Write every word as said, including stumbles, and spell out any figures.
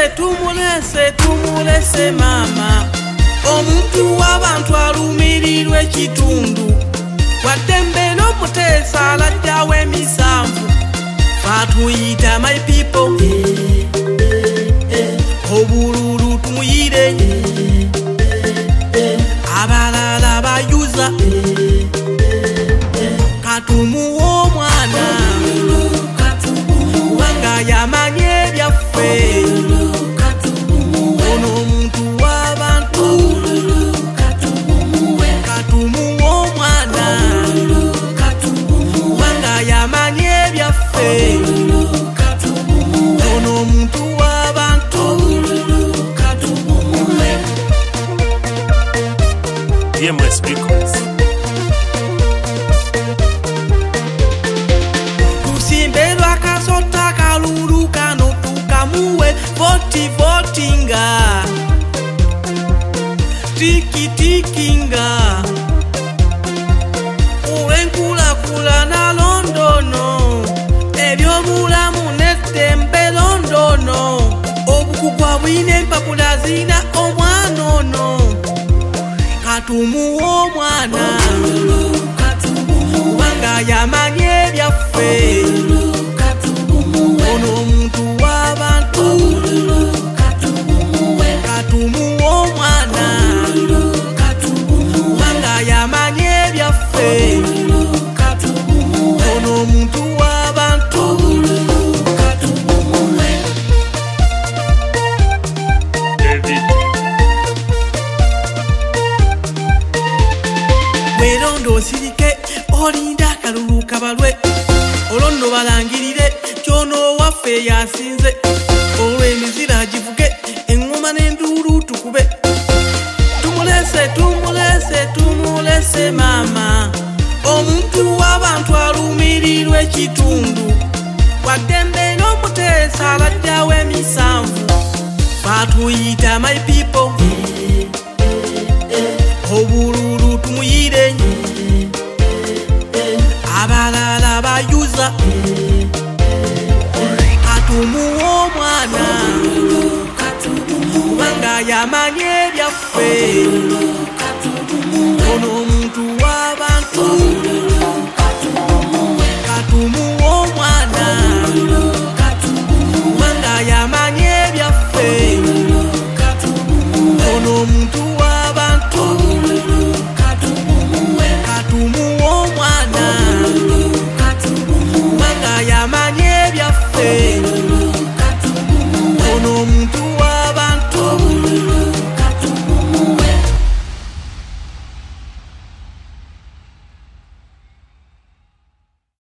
tumulese tumulese tumulese mama omuntu w'abantu alumirirwa ekitundu waddembe n'omuteesa aladdawo emisanvu fatuyita my people obululu tumuyire abalala bayuza katumuwa omwana wanga yamanye ebyaffe ono omuntu w'abantu katumuwa omwana wanga yamanye ebyaffe ono omuntu w'abantu D M S Records. Tusimbelwa kasota kalulu kano tukamuwe voti votinga tiki tikinga uwenkula kula na londono ebyobulamu netembe londono obukugwa bwine empapula zina omwanono katumuwa omwana wanga yamanye ebyaffe ono omuntu w'abantu katumuwa omwana wanga yamanye ebyaffe ono omuntu w'abantu David. weeronda osirike olinda akalulu kabalwe olwo nno balangirire kyono waffe yasinze olw'emizira givuge eŋŋoma n'enduulu tukube tumulese tumulese tumulese maama omuntu w'abantu alumirirwa ekitundu waddembe n'omuteesa aladdawo emisanvu fatuyita my people obululu tumuyire abalala bayuza katumuwa omwana wanga yamanye ebyaffe ono